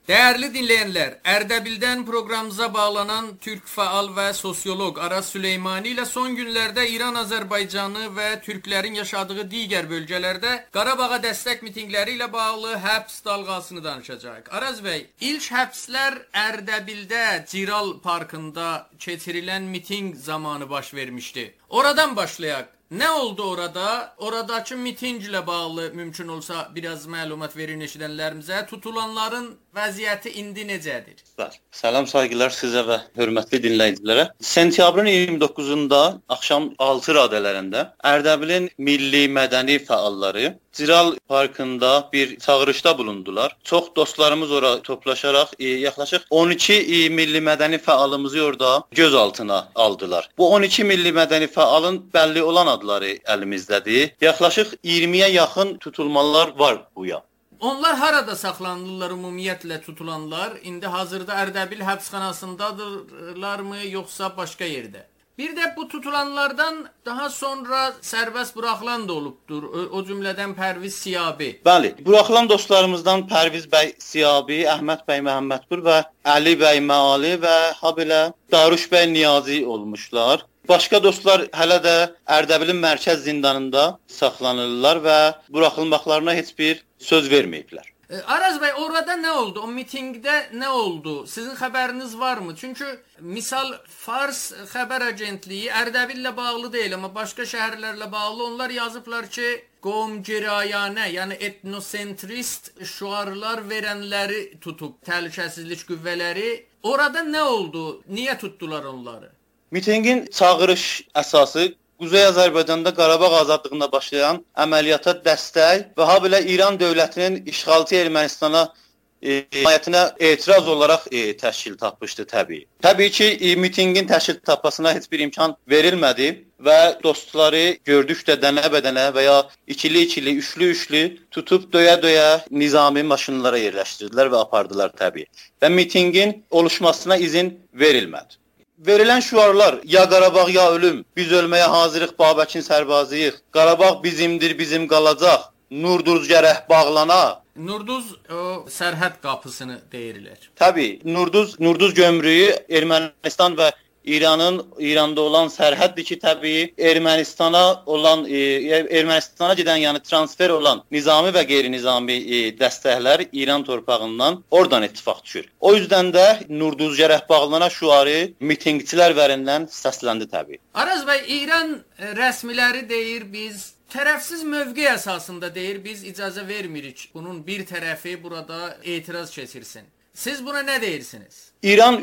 Değerli dinleyenler, Erdebil'den programımıza bağlanan Türk faal ve sosyolog Aras Süleymani ile son günlerde İran, Azerbaycanı ve Türklerin yaşadığı diğer bölgelerde Qarabağa destek mitingleriyle bağlı həbs dalgasını danışacağıq. Aras Bey, ilk həbslər Erdebil'de Ciral Parkı'nda keçirilən miting zamanı baş vermişti. Oradan başlayaq. Ne oldu orada? Oradaki mitingle bağlı mümkün olsa biraz məlumat verin eşidənlərimizə. Tutulanların vəziyyəti indi necədir? Salam, saygılar sizə və hörmətli dinləyicilərə. Sentyabrın 29-da axşam 6 radələrində Erdebil'in milli mədəni fəalları Ciral Parkı'nda bir çağırışda bulundular. Çox dostlarımız oraya toplaşaraq yaklaşık 12 milli mədəni fəalımızı orada gözaltına aldılar. Bu 12 milli mədəni fəalın belli olan adları əlimizdədir. Yaklaşık 20'ye yaxın tutulmalar var bu ya. Onlar harada saxlanılırlar ümumiyyətlə tutulanlar? İndi hazırda Erdebil həbsxanasındadırlar mı yoksa başka yerde? Bir de bu tutulanlardan daha sonra serbest bırakılan da olubdur. O cümleden Pərviz Siyabi. Bəli, buraxılan dostlarımızdan Pərviz bəy Siyabi, Əhməd bəy Məhəmmədpur və Əli bəy Məali və habelə Daruş bəy Niyazi olmuşlar. Başqa dostlar hələ də Erdebil'in mərkəz zindanında saxlanırlar və buraxılmaqlarına heç bir söz verməyiblər. Aras Bey, orada ne oldu? O mitingde ne oldu? Sizin haberiniz var mı? Çünkü misal Fars haber agentliği Erdebil'le bağlı değil ama başka şehirlerle bağlı. Onlar yazıblar ki qovmgerayane yani etnosentrist şuarlar verenleri tutup təhlükəsizlik qüvvələri. Orada ne oldu? Niye tuttular onları? Mitingin çağırış əsası Quzey Azərbaycanda Qarabağ azadlığına başlayan əməliyyata dəstək və habelə İran dövlətinin işğalçı Ermənistana himayətinə etiraz olaraq təşkil tapmışdı təbii. Təbii ki, mitingin təşkil tapmasına heç bir imkan verilmədi və dostları gördükdə dənə-bədənə və ya ikili-ikili, üçlü-üçlü tutub döyə-döyə nizami maşınlara yerləşdirdilər və apardılar təbii. Və mitingin oluşmasına izin verilmədi. Verilen şuarlar ya Qarabağ ya ölüm, biz ölməyə hazırıq, Babəkin sərbazıyıq, Qarabağ bizimdir, bizim qalacaq, Nurduz gərək bağlana. Nurduz o sərhəd qapısını deyirlər. Tabii, Nurduz gömrüyü Ermənistan və İranda olan sərhəddir ki, təbii Ermənistana gedən, yəni transfer olan nizami və qeyri-nizami dəstəklər İran torpağından oradan ittifaq düşür. O yüzden də Nurduz gərək bağlana şuarı mitingçilər verindən səsləndi təbii. Aras Bey, İran rəsmiləri deyir biz tərəfsiz mövqe əsasında deyir biz icazə vermirik. Bunun bir tərəfi burada etiraz keçirsin. Siz buna ne deyirsiniz? İran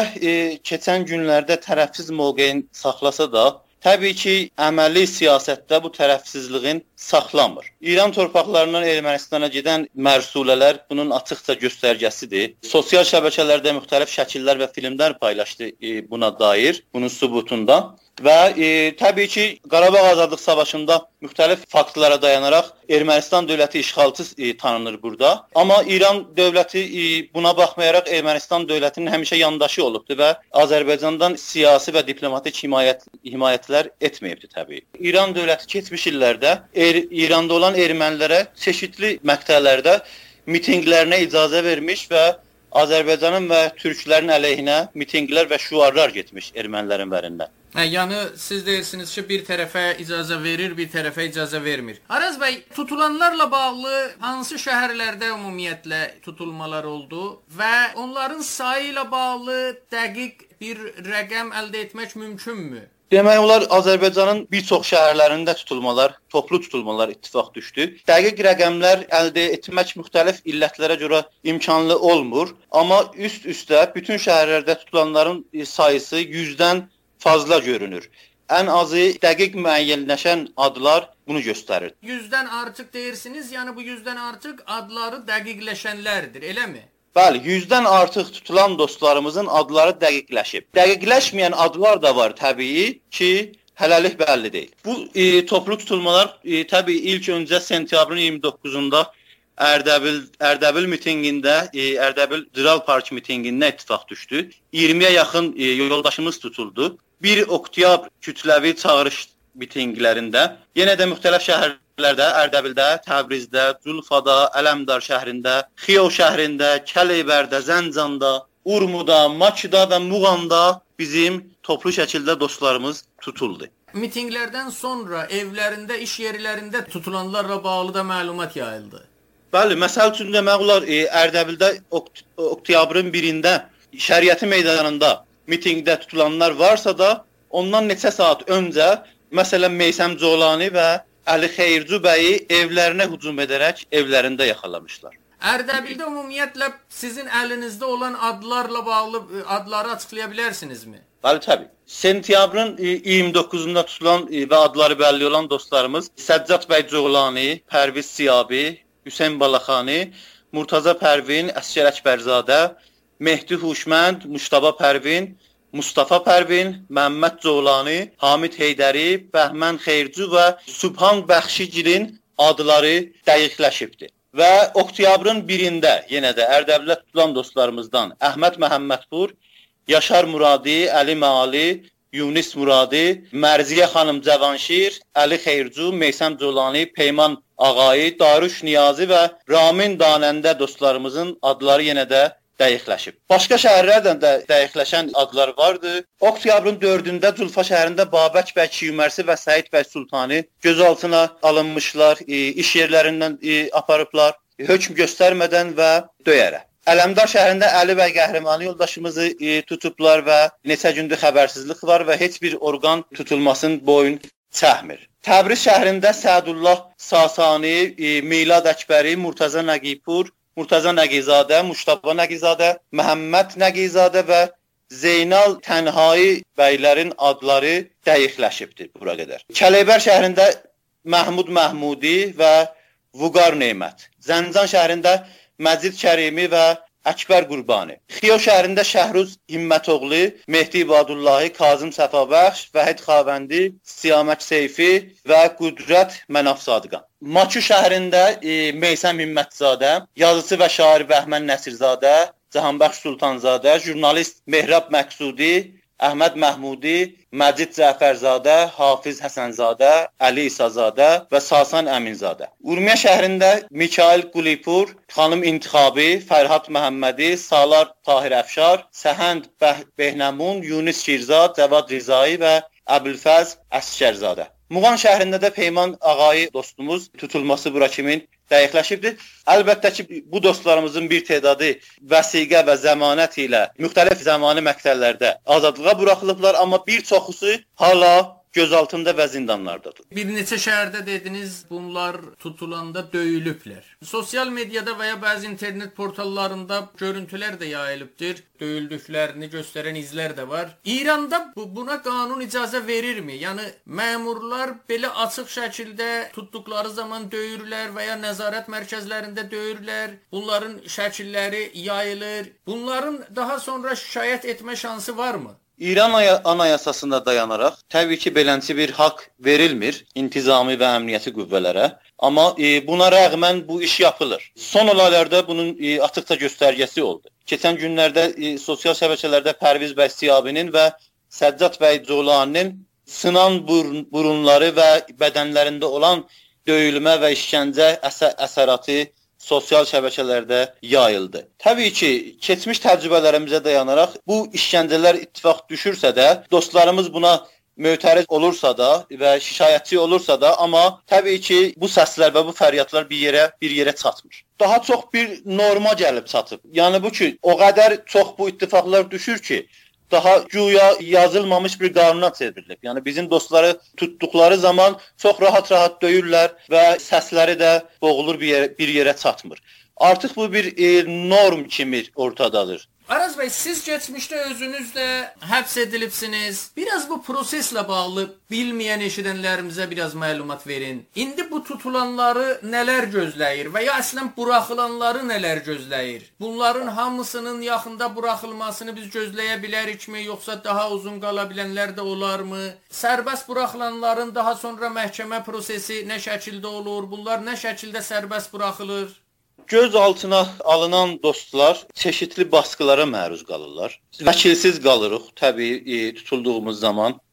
keçən günlərdə tərəfsiz mövqeyin saxlasa da, təbii ki, əməli siyasətdə bu tərəfsizliğin saxlamır. İran torpaqlarından Ermənistana gedən mərsulələr bunun açıqca göstərgəsidir. Sosial şəbəkələrdə müxtəlif şəkillər və filmlər paylaşdı buna dair, bunun sübutunda. Və təbii ki, Qarabağ Azadlıq Savaşında müxtəlif faktlara dayanaraq Ermənistan dövləti işğalçı tanınır burada. Amma İran dövləti buna baxmayaraq Ermənistan dövlətinin həmişə yandaşı olubdur və Azərbaycandan siyasi və diplomatik himayətlər etməyibdir təbii. İran dövləti keçmiş illərdə İranda olan ermənilərə çeşitli məqtələrdə mitinglərinə icazə vermiş və Azərbaycanın və türklərin əleyhinə mitinglər və şuarlar getmiş ermənilərin bərindən. Yani siz deyirsiniz ki bir tərəfə icazə verir, bir tərəfə icazə vermir. Aras Bey, tutulanlarla bağlı hansı şəhərlərdə ümumiyyətlə tutulmalar oldu və onların sayı ilə bağlı dəqiq bir rəqəm əldə etmək mümkünmü? Demək olar Azərbaycanın bir çox şəhərlərində toplu tutulmalar ittifaq düşdü. Dəqiq rəqəmlər əldə etmək müxtəlif illətlərə görə imkanlı olmur. Amma üst-üstə bütün şəhərlərdə tutulanların sayısı 100-dən fazla görünür. Ən azı dəqiq müəyyənləşən adlar bunu göstərir. 100-dən artıq deyirsiniz, yəni bu 100-dən artıq adları dəqiqləşənlərdir, eləmi? Bəli, 100-dən artıq tutulan dostlarımızın adları dəqiqləşib. Dəqiqləşməyən adlar da var təbii ki, hələlik bəlli deyil. Bu toplu tutulmalar təbii ilk öncə sentyabrın 29-da Erdebil mitingində, Erdebil Ciral Park mitingində ittifaq düşdü. 20'ye yaxın yoldaşımız tutuldu. 1 oktyabr kütləvi çağırış mitinglərində yenə də müxtəlif şəhərlərdə şəhərlərdə, Ərdəbildə, Təbrizdə, Culfada, Ələmdar şəhrində, Xiyov şəhrində, Kəleyberdə, Zəncanda, Urmuda, Makidə və Muğanda bizim toplu şəkildə dostlarımız tutuldu. Mitinqlərdən sonra evlərində, iş yerlərində tutulanlarla bağlı da məlumat yayıldı. Bəli, məsəl üçün demək olar, Ərdəbildə oktyabrın 1-də Şəriəti meydanında mitinqdə tutulanlar varsa da, ondan neçə saat öncə, məsələn, Meysəm Colani və Əli Xeyircu bəyi evlərinə hücum edərək evlərində yaxalamışlar. Ərdəbildə ümumiyyətlə sizin əlinizdə olan adlarla bağlı adları açıqlaya bilərsinizmi? Bəli, təbii. Sentyabrın 29-da tutulan və adları bəlli olan dostlarımız Səccad bəy Colani, Pərviz Siyabi, Hüseyn Balaxani, Murtaza Pərvin, Əsgər Əkbərzadə, Mehdi Huşmənd, Muştaba Pərvin, Mustafa Pərvin, Məmməd Colani, Hamid Heydəri, Bəhmən Xeyircu və Subhan Bəxşigilin adları dəqiqləşibdir. Və oktyabrın 1-də yenə də Ərdəbildə tutulan dostlarımızdan Əhməd Məhəmmədpur, Yaşar Muradi, Əli Məali, Yunis Muradi, Mərziyə xanım Cavanşir, Əli Xeyircu, Meysəm Colani, Peyman Ağayı, Daruş Niyazi və Ramin Danəndə dostlarımızın adları yenə də dəqiqləşib. Başqa şəhərlərdən də dəqiqləşən adlar vardı. Oktyabrın 4-də Culfa şəhərində Babək bəy Kiyumərsi və Səid bəy Sultani gözaltına alınmışlar, iş yerlərindən aparıblar, hökm göstərmədən və döyərək. Ələmdar şəhərində Əli bəy Qəhrəmani yoldaşımızı tutublar və neçə gündür xəbərsizlik var və heç bir orqan tutulmasının boyun çəkmir. Təbriz şəhərində Sədullah Sasani, Milad Əkbəri, Murtaza Nəqipur, Murtaza Nəqizadə, Muştaba Nəqizadə, Məhəmməd Nəqizadə və Zeynal Tənhai bəylərin adları dəqiqləşibdir bura qədər. Kəleyber şəhərində Məhmud Məhmudi və Vüqar Nemət. Zəncan şəhərində Məcid Kərimi və Əkbər Qurbani. Xiyov şəhərində Şəhruz Himmətoğlu, Mehdi İbadullahi, Kazım Səfabəxş, Vəhid Xavəndi, Siyamət Seyfi və Qudrət Mənaf Sadıqan. Maçu şəhərində Meysəm Himmətizadə, yazıcı və şair Bəhmən Nəsirzadə, Cahanbəxş Sultanzadə, jurnalist Mehrab Məqsudi, Əhməd Məhmudi, Məcid Cəfərzadə, Hafiz Həsənzadə, Əli İsazadə və Sasan Əminzadə. Urmiya şəhərində Mikail Qulipur, Xanım İntixabi, Fərhad Məhəmmədi, Salar Tahir Əfşar, Səhənd Behnəmun, Yunis Şirzad, Cəvad Rizai və Əbülfəz Əsgərzadə. Muğan şəhərində də Peyman Ağayı dostumuz tutulması bura kimin dəqiqləşibdir. Əlbəttə ki, bu dostlarımızın bir tedadı vəsiqə və zəmanət ilə müxtəlif zəmani məqtəllərdə azadlığa buraxılıblar, amma bir çoxusu hala gözaltında və zindanlardadır. Bir neçə şəhərdə dediniz, bunlar tutulanda döyülüblər. Sosial mediada və ya bəzi internet portallarında görüntülər də yayılıbdır. Döyüldüklərini göstərən izlər də var. İranda buna qanun icazə verirmi? Yəni məmurlar belə açıq şəkildə tutduqları zaman döyürlər və ya nəzarət mərkəzlərində döyürlər. Bunların şəkilləri yayılır. Bunların daha sonra şikayət etmə şansı varmı? İran anayasasına dayanaraq təbii ki, beləncə bir haqq verilmir intizami və əmniyyəti qüvvələrə. Amma buna rəğmən bu iş yapılır. Son olaylarda bunun açıqca göstərgəsi oldu. Keçən günlərdə sosial şəbəkələrdə Pərviz bəy Siyabinin və Səccad bəy Colaninin sınan burunları və bədənlərində olan döyülmə və işgəncə əsəratı sosial şəbəkələrdə yayıldı. Təbii ki, keçmiş təcrübələrimizə dayanaraq bu işgəncələr ittifaq düşürsə də, dostlarımız buna mötəriz olursa da və şikayətçi olursa da, amma təbii ki, bu səslər və bu fəryadlar bir yerə çatmır. Daha çox bir norma gəlib çatıb. Yəni bu ki, o qədər çox bu ittifaqlar düşür ki, daha güya yazılmamış bir qanuna çevrilib. Yəni bizim dostları tutduqları zaman çox rahat-rahat döyürlər və səsləri də boğulur, bir yerə çatmır. Artıq bu bir norm kimi ortadadır. Araz bəy, siz keçmişdə özünüz də həbs edilibsiniz. Biraz bu proseslə bağlı bilməyən eşidənlərimizə biraz məlumat verin. İndi bu tutulanları nələr gözləyir və ya əslən buraxılanları nələr gözləyir? Bunların hamısının yaxında buraxılmasını biz gözləyə bilərikmi, yoxsa daha uzun qala bilənlər də olarmı? Sərbəst buraxılanların daha sonra məhkəmə prosesi nə şəkildə olur? Bunlar nə şəkildə sərbəst buraxılır? Göz altına alınan dostlar çeşitli baskılara məruz qalırlar. Vəkilsiz qalırıq, təbii tutulduğumuz zaman.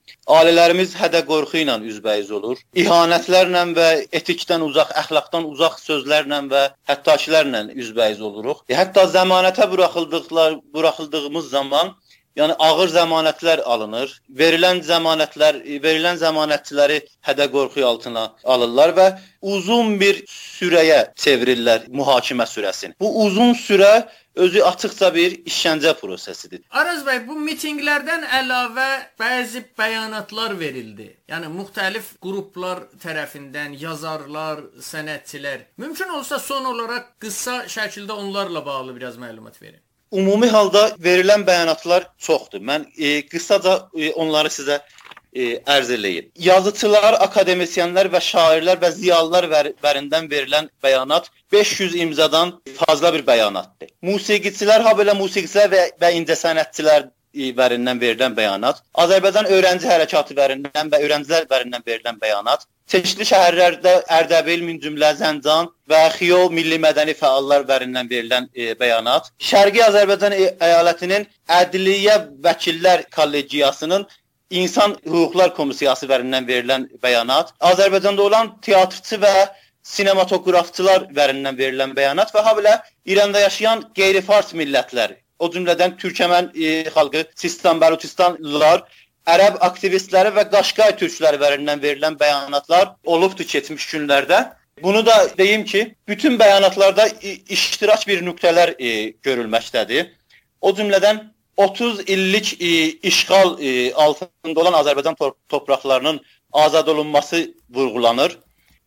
Ailələrimiz hədə-qorxu ilə üzbəyiz olur. İhanətlərlə və etikdən uzaq, əxlaqdan uzaq sözlərlə və həttakilərlə üzbəyiz oluruq. Hətta zəmanətə buraxıldığımız zaman, yəni ağır zəmanətlər alınır. Verilən zəmanətçiləri hədə-qorxu altına alırlar və uzun bir sürəyə çevirirlər mühakimə sürəsini. Bu uzun sürə özü açıqca bir işgəncə prosesidir. Araz bəy, bu mitinqlərdən əlavə bəzi bəyanatlar verildi. Yəni müxtəlif qruplar tərəfindən, yazarlar, sənətçilər. Mümkün olsa son olaraq qısa şəkildə onlarla bağlı biraz məlumat verin. Ümumi halda verilən bəyanatlar çoxdur. Mən qısaca onları sizə ərz eləyim. Yazıçılar, akademisyenlər və şairlər və ziyalılar bərindən verilən bəyanat 500 imzadan fazla bir bəyanatdır. Musiqiçilər, habelə musiqiçilər və incəsənətçilər bərindən verilən bəyanat, Azərbaycan öyrənci hərəkatı bərindən və öyrəncilər bərindən verilən bəyanat, çeşitli şəhərlərdə Ərdəbil, Mincümlə, Zəncan və Xiyo milli mədəni fəallar bərindən verilən bəyanat, Şərqi Azərbaycan əyalətinin Ədliyyə Vəkillər Kollegiyasının İnsan Hüquqlar Komissiyası bərindən verilən bəyanat, Azərbaycanda olan teatrçı və sinematografçılar bərindən verilən bəyanat və habelə İranda yaşayan qeyri-fars millətlər, o cümlədən Türkmən xalqı, Sistan, Bəluçistanlılar, ərəb aktivistləri və Qaşqay türkləri bərindən verilən bəyanatlar olubdur keçmiş günlərdə. Bunu da deyim ki, bütün bəyanatlarda iştirak bir nöqtələr görülməkdədir. O cümlədən 30 illik işğal altında olan Azərbaycan torpaqlarının azad olunması vurğulanır.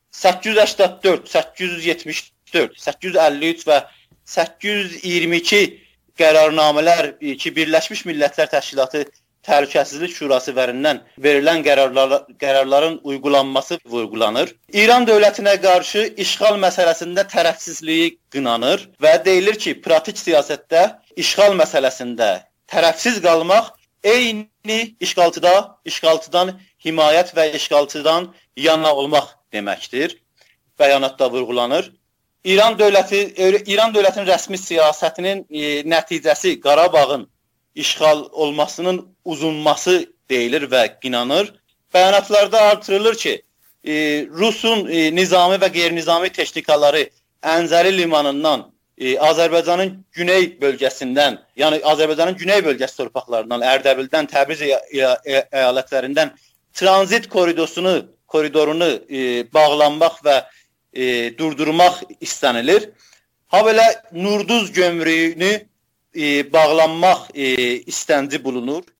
884, 874, 853 və 822 qərarnamələr ki, Birləşmiş Millətlər Təşkilatı Təhlükəsizlik Şurası bərindən verilən qərarların uygulanması vurğulanır. İran dövlətinə qarşı işğal məsələsində tərəfsizliyi qınanır və deyilir ki, pratik siyasətdə işğal məsələsində tərəfsiz qalmaq eyni işğalçıdan himayət və işğalçıdan yana olmaq deməkdir. Bəyanatda vurğulanır. İran dövlətinin rəsmi siyasətinin nəticəsi Qarabağın işğal olmasının uzunması deyilir və qınanır. Bəyanatlarda artırılır ki, Rusun nizami və qeyri-nizami texnikaları Əncəli limanından Azərbaycanın güney bölgəsindən, yəni Azərbaycanın güney bölgəsi torpaqlarından, Ərdəbildən, Təbriz əyalətlərindən tranzit koridorunu bağlanmaq və durdurmaq istənilir. Habelə Nurduz gömrüyünü bağlanmaq istənci bulunur.